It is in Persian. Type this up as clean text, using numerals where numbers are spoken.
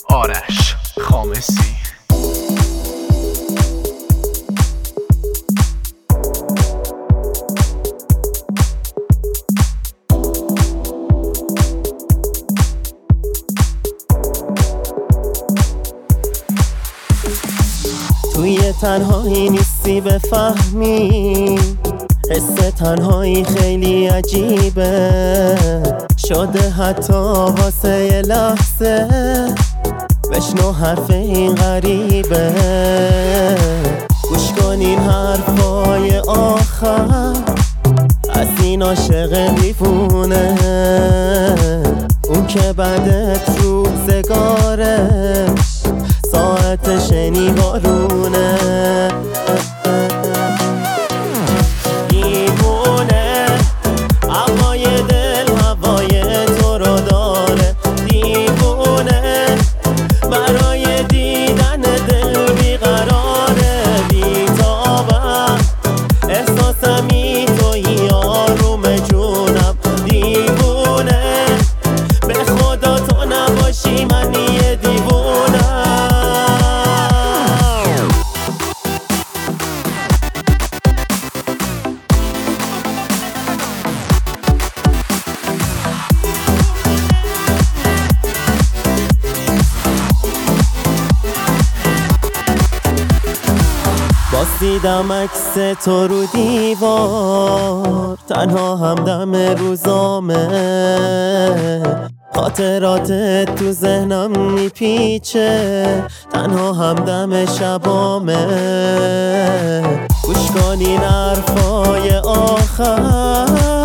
آرش خامسی. توی تنهایی نیستی بفهمی، حس تنهایی خیلی عجیبه، شده حتی واسه یه لحظه بشنو حرف این غریبه. گوش کن این حرفای آخر از این عاشق دیوونه، اون که بعدت روزگارش ساعت شنی بارونه. دیوونه هوای دل هوای تو رو داره، دیوونه برای دیدن دل بیقراره، بیتابم احساسمی توی آروم جونم، دیوونه به خدا تو نباشی من یه دیوونم. باز دیدم عکس تو رو دیوار، تنها همدم روزامه، خاطراتت تو ذهنم میپیچه، تنها همدم شبامه. گوش کن این حرفای آخر